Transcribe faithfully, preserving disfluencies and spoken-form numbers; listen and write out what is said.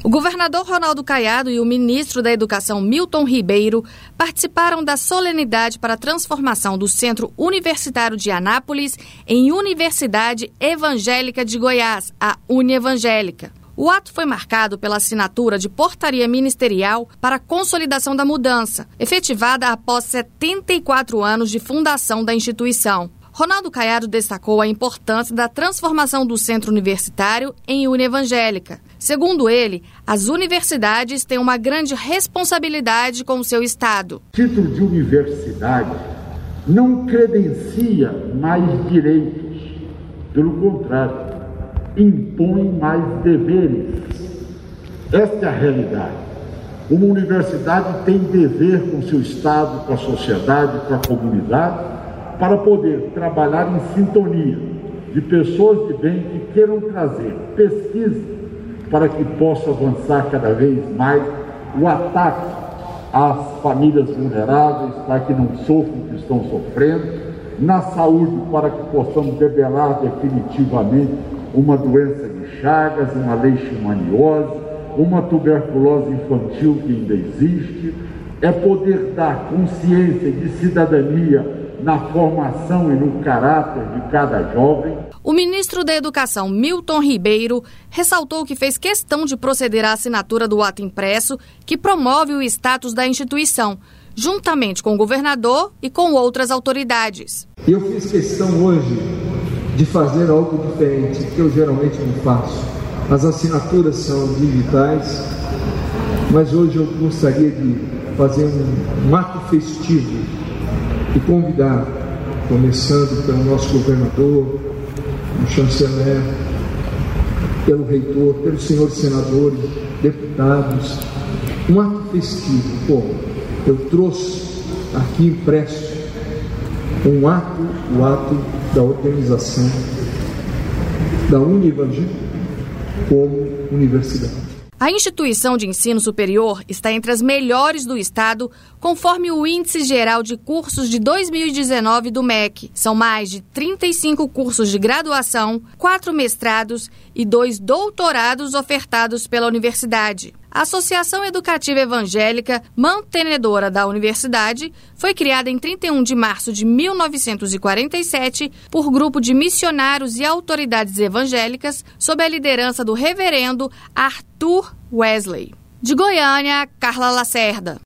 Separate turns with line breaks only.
O governador Ronaldo Caiado e o ministro da Educação Milton Ribeiro participaram da solenidade para a transformação do Centro Universitário de Anápolis em Universidade Evangélica de Goiás, a Unievangélica. O ato foi marcado pela assinatura de portaria ministerial para a consolidação da mudança, efetivada após setenta e quatro anos de fundação da instituição. Ronaldo Caiado destacou a importância da transformação do centro universitário em Unievangélica. Segundo ele, as universidades têm uma grande responsabilidade com o seu estado.
O título de universidade não credencia mais direitos, pelo contrário, impõe mais deveres. Esta é a realidade. Uma universidade tem dever com o seu estado, com a sociedade, com a comunidade, para poder trabalhar em sintonia de pessoas de bem que queiram trazer pesquisa para que possa avançar cada vez mais o ataque às famílias vulneráveis, para que não sofram o que estão sofrendo, na saúde, para que possamos debelar definitivamente uma doença de Chagas, uma leishmaniose, uma tuberculose infantil que ainda existe, é poder dar consciência de cidadania na formação e no caráter de cada jovem.
O ministro da Educação, Milton Ribeiro, ressaltou que fez questão de proceder à assinatura do ato impresso que promove o status da instituição, juntamente com o governador e com outras autoridades.
Eu fiz questão hoje de fazer algo diferente, que eu geralmente não faço. As assinaturas são digitais, mas hoje eu gostaria de fazer um, um ato festivo e convidar, começando pelo nosso governador, o chanceler, pelo reitor, pelos senhores senadores, deputados, um ato festivo. Pô, eu trouxe aqui impresso um ato, o ato da organização da Unievangélica como universidade.
A instituição de ensino superior está entre as melhores do estado, conforme o Índice Geral de Cursos de dois mil e dezenove do M E C. São mais de trinta e cinco cursos de graduação, quatro mestrados e dois doutorados ofertados pela universidade. A Associação Educativa Evangélica, mantenedora da universidade, foi criada em trinta e um de março de mil novecentos e quarenta e sete por grupo de missionários e autoridades evangélicas sob a liderança do reverendo Arthur Wesley. De Goiânia, Carla Lacerda.